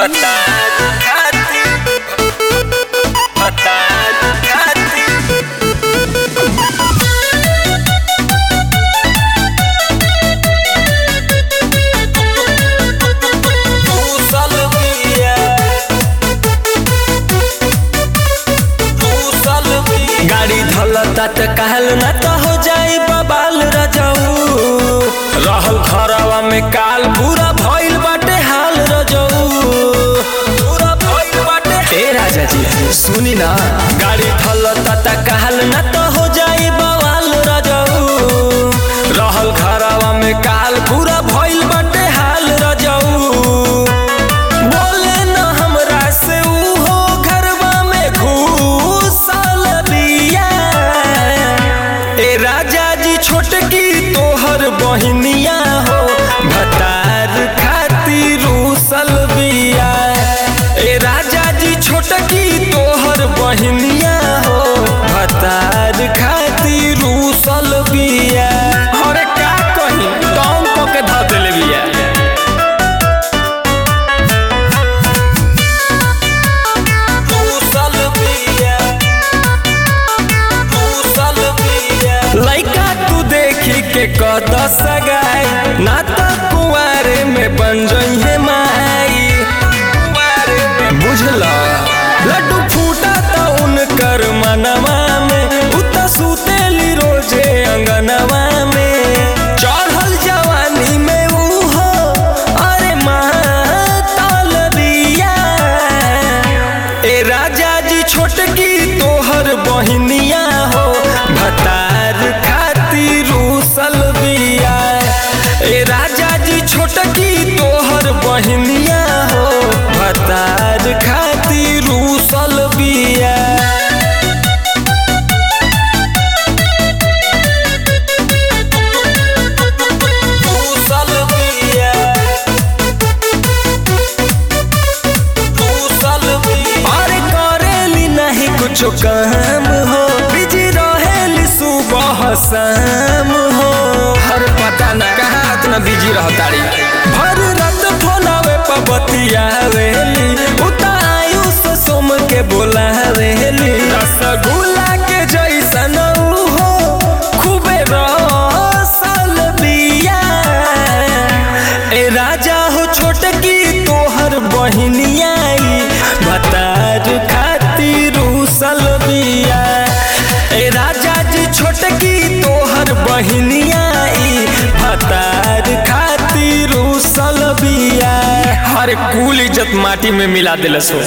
गाड़ी धलता त कहल न त हो जाई बबाल रजऊ। रहल घरवा में काल पूरा भइल बाटे हाल रजऊ। पूरा भइल बाटे ए राजा जी सुनी ना। गाड़ी धलता त कहल न त हो जाई बबाल रजऊ। रहल घरवा में काल पूरा भइल बाटे हाल रजऊ। बोले न हमरा से ऊ हो घरवा में घुसल बिया। ए राजा जी छोटकी तोहर बहिनिया हो भतार खातिर रूसल बिया। ए राजा जी छोटकी तोहर बहिनिया हो भतार खातिर रूसल बिया। अरे का कही दम क के ध देले बिया। लइका तू देखी के कद सगाई ना त कुआरे में बन जइहे माई। बुझला लड्डू फूटा त उनकर मनवा में उत सुतेली रोजे अंगनवा में। चढ़ल जवानी में ऊ हो अरे मातल बिया। ए राजा जी छोटकी तोहर बहिनिया हो भतार खातिर रूसल बिया। ए राजा जी छोटकी तोहर बहिनिया हो भतार खातिर रूसल बिया। अरे करेली नहीं कुछ काम हो बिजी रहेली सुबह शाम हो। हर पता न कहाँ इतना बिजी रहताड़ी। भर रात फोनवे पर बतियावेली उता आयुष सोम के बोलावेली। रसगुल्ला के जैसन ऊ हो खूबे रसल बिया। ए राजा हो छोटकी तोहर बहिनिया भतार खातिर रूसल बिया। ए राजा जी छोटकी तोहर बहिनिया भतार खातिर रूसल बिया। हर कुल इज्जत माटी में मिला दिलस हो।